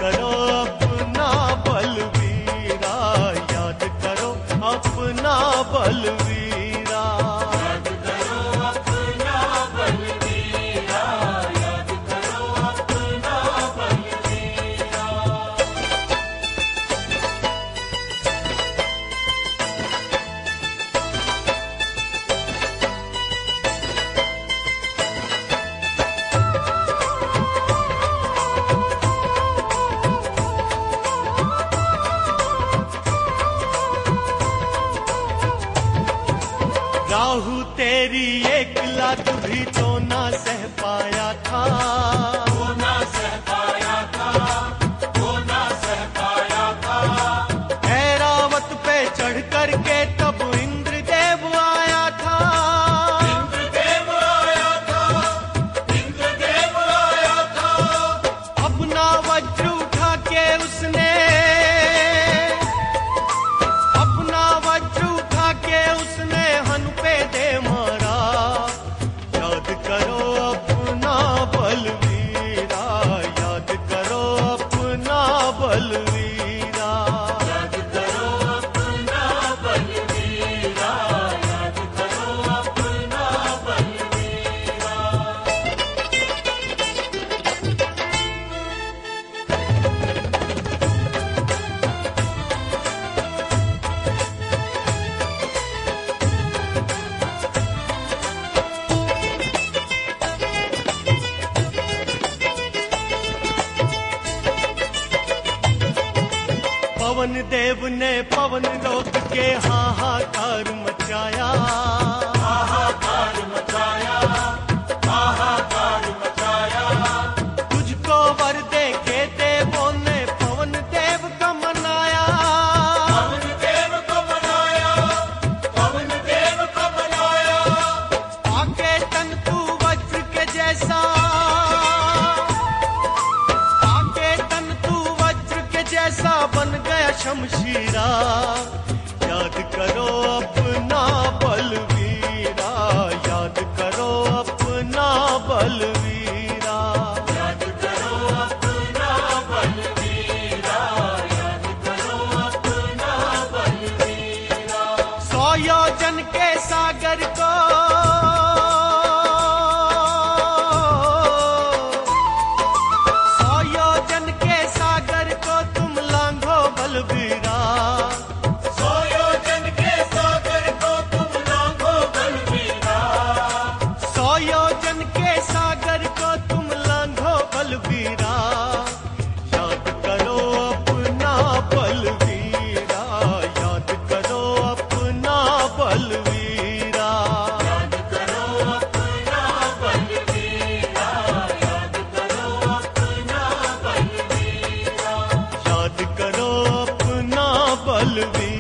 करो अपना बलवीरा, याद करो अपना बलवीरा। याद करो अपना बलवीरा, याद करो अपना बलवीरा। राहु तेरी एक लात भी तो ना सह पाया था, वो ना सह पाया था, वो ना सह पाया था। ऐरावत पे चढ़ करके तब इंद्रदेव आया था। इंद्रदेव आया था, इंद्रदेव आया था। अपना वज्र उठा के उसने, अपना वज्र उठा के उसने हनु पे दे मारा। याद करो अपना बलवीरा, याद करो अपना बलवीरा। याद करो अपना बलवीरा, याद करो अपना बलवीरा। पवन देव ने पवन लोक के हाहाकार मचाया। हाहाकार मचाया, हाहाकार मचाया। तुझको वर दे के देवों ने पवन देव को मनाया। पवन देव को बनाया, पवन देव को बनाया। आके तन तू वज्र के जैसा, आके तन तू वज्र के जैसा बन गया शमशीरा। याद करो अपना बलवीरा, याद करो अपना बलवीरा। याद करो अपना बलवीरा, याद करो अपना बलवीरा। 100 योजन के सागर को, 100 योजन के सागर को तुम लांघो बलवीरा। 100 योजन के सागर को तुम लांघो बलवीरा। 100 योजन के सागर को तुम लांघो बलवीरा। याद करो अपना बलवीरा, याद करो अपना बलवीरा। याद करो अपना बलवीरा, याद करो अपना बलवीरा। याद करो अपना बलवीरा।